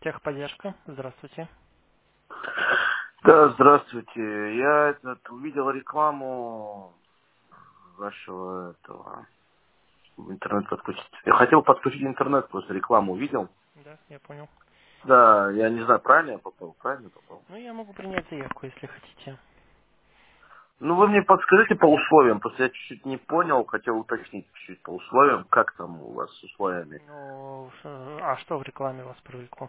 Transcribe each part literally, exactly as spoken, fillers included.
Техподдержка. Здравствуйте. Да, здравствуйте. Я этот, увидел рекламу вашего этого интернет подключить. Я хотел подключить интернет, просто рекламу увидел. Да, я понял. Да, я не знаю, правильно я попал, правильно попал. Ну, я могу принять заявку, если хотите. Ну, вы мне подскажите по условиям, просто я чуть-чуть не понял, хотел уточнить чуть-чуть по условиям, как там у вас с условиями. Ну, ш- а что в рекламе вас привлекло?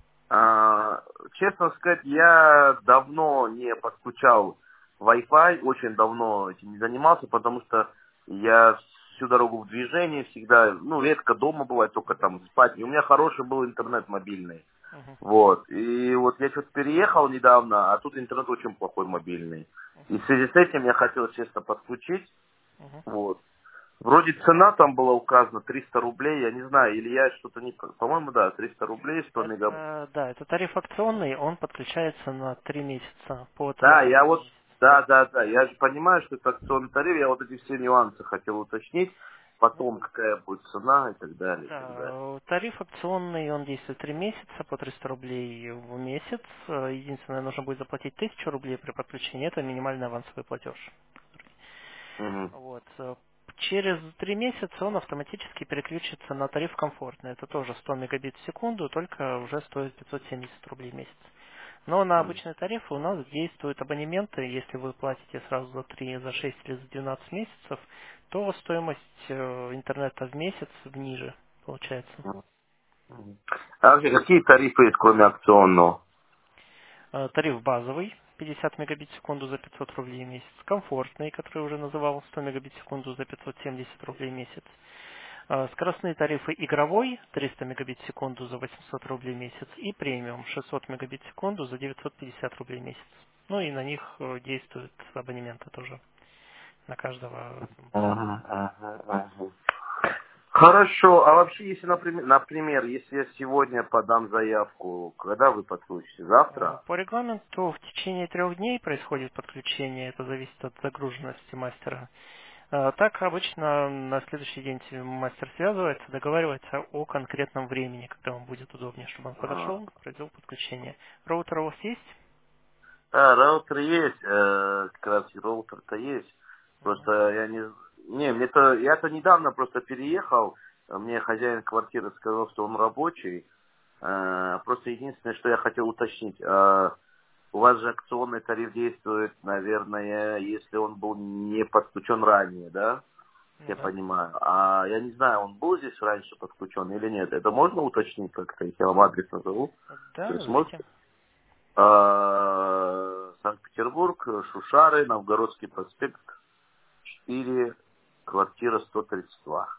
А, честно сказать, я давно не подключал Wi-Fi, очень давно этим не занимался, потому что я всю дорогу в движении всегда, ну, редко дома бывает, только там спать. И у меня хороший был интернет мобильный. Угу, Вот. И вот я что-то переехал недавно, а тут интернет очень плохой мобильный. И в связи с этим я хотел, честно, подключить. угу. Вот. Вроде цена там была указана триста рублей, я не знаю, или я что-то не... По-моему, да, триста рублей, сто мегабайт. Это, да, это тариф акционный, он подключается на три месяца по Да, тарифу я в вот, месяц. да, да, да, я же понимаю, что это акционный тариф, я вот эти все нюансы хотел уточнить, Ну, потом какая будет цена и так далее, и так далее. да, тариф акционный, он действует три месяца по триста рублей в месяц. Э, Единственное, нужно будет заплатить тысячу рублей при подключении, это минимальный авансовый платеж. Мгм. Вот. э, Через три месяца он автоматически переключится на тариф комфортный. Это тоже сто мегабит в секунду, только уже стоит пятьсот семьдесят рублей в месяц. Но на Мгм. обычные тарифы у нас действуют абонементы. Если вы платите сразу за три, за шесть или за двенадцать месяцев, то стоимость э, интернета в месяц ниже получается. Мгм. А вообще, какие тарифы есть, кроме акционного? Э, Тариф базовый пятьдесят мегабит в секунду за пятьсот рублей в месяц. Комфортный, который уже называл, сто мегабит в секунду за пятьсот семьдесят рублей в месяц. А, Скоростные тарифы игровой триста мегабит в секунду за восемьсот рублей в месяц и премиум шестьсот мегабит в секунду за девятьсот пятьдесят рублей в месяц. Ну и на них э, действуют абонементы тоже на каждого пользователя. Ага, ага, ага. Хорошо, а вообще, если, например, например, если я сегодня подам заявку, когда вы подключите? А, Завтра? По регламенту в течение трех дней происходит подключение, это зависит от загруженности мастера. А, Так обычно на следующий день с- мастер связывается, договаривается о конкретном времени, когда вам будет удобнее, чтобы он Ага. подошел, произвел подключение. Роутер у вас есть? Да, роутер есть, э, как раз и роутер-то есть. Мгм. Просто я не... Не, мне-то... Я-то недавно просто переехал, а мне хозяин квартиры сказал, что он рабочий. Э, просто единственное, что я хотел уточнить. э, у вас же акционный тариф действует, наверное, если он был не подключен ранее, да? Ну Я да. понимаю. А я не знаю, он был здесь раньше подключен или нет. Это можно уточнить как-то, если я вам адрес назову? Да, То есть можно? назовите. А, Санкт-Петербург, Шушары, Новгородский проспект, четыре, квартира сто тридцать два.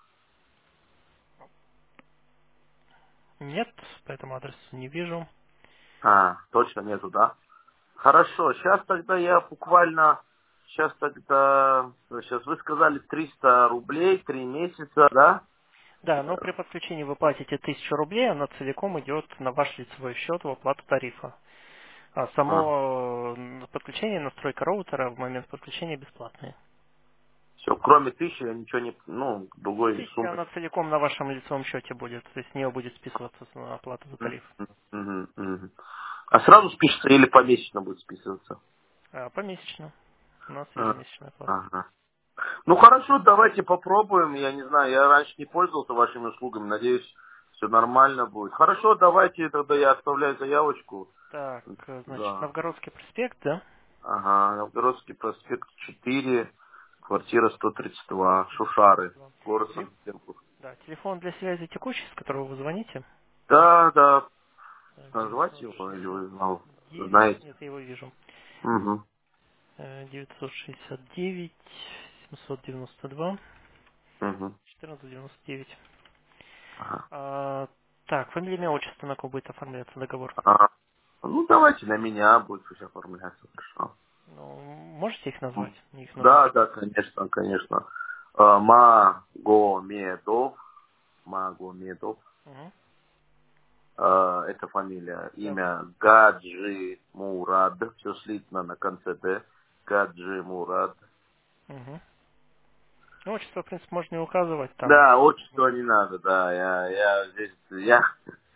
Нет, по этому адресу не вижу. А, точно нету, да? Хорошо, сейчас тогда я буквально, сейчас тогда, сейчас вы сказали триста рублей, три месяца, да? Да, но при подключении вы платите тысячу рублей, она целиком идет на ваш лицевой счет в оплату тарифа. А само э, подключение, настройка роутера в момент подключения бесплатные. Все, кроме тысячи я ничего не, ну, Ну, другой тысяча, суммы. она целиком на вашем лицевом счете будет, то есть с нее будет списываться с- оплата за тариф. Мгм, мгм. А сразу спишется или помесячно будет списываться? А помесячно. У нас А, ежемесячная оплата. ага. Ну хорошо, давайте попробуем. Я не знаю, я раньше не пользовался вашими услугами. Надеюсь, все нормально будет. Хорошо, давайте тогда я оставляю заявочку. Так, э, значит, Да. Новгородский проспект, да? Ага, Новгородский проспект четыре, квартира сто тридцать два, Шушары, Два. город Теле- Санкт-Петербург. Да, телефон для связи текущий, с которого вы звоните. Да, да, Так, назвать его или вы знал- 969. знаете? Нет, я его вижу. Угу. Э, девятьсот шестьдесят девять семьсот девяносто два Угу. четырнадцать девяносто девять. Ага. А, так, фамилия, имя, отчество, на кого будет оформляться договор? А, ну давайте на меня будет пусть оформляться, хорошо. Ну, можете их назвать? Их номера. Да, да, конечно, конечно. А, Магомедов, Магомедов, Угу. а, это фамилия, Да. имя Гаджи Мурад, все слитно на конце Д, Гаджи Мурад. Угу. Ну, отчество, в принципе, можно не указывать там. Да, отчество не надо, да, я, я здесь, я,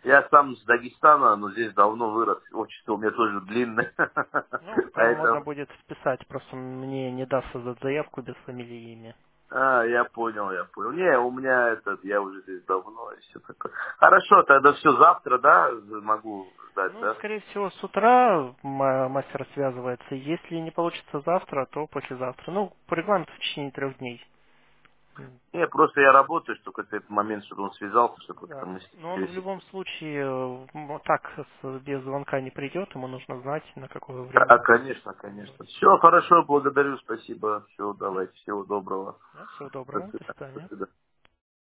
Я сам с Дагестана, но здесь давно вырос. Отчество у меня тоже длинное. Ну, там можно Поэтому, будет вписать, просто мне не даст создать заявку без фамилии и имя. а, я понял, я понял. Не, у меня этот, я уже здесь давно и все такое. Хорошо, тогда все завтра, да, могу ждать, Ну, да? скорее всего, с утра ма- мастер связывается. Если не получится завтра, то послезавтра. Ну, по регламенту в течение трех дней. М, Не, просто я работаю, что какой-то этот момент, чтобы он связался, чтобы как-то Да. мы с ним Но он в пересеклись. любом случае э, м, вот так с- без звонка не придет, ему нужно знать, на какое время Да, он конечно, конечно. говорит. Все, хорошо, благодарю, спасибо. Все, давайте, всего доброго. Да, всего До доброго, до свидания. До свидания. свидания.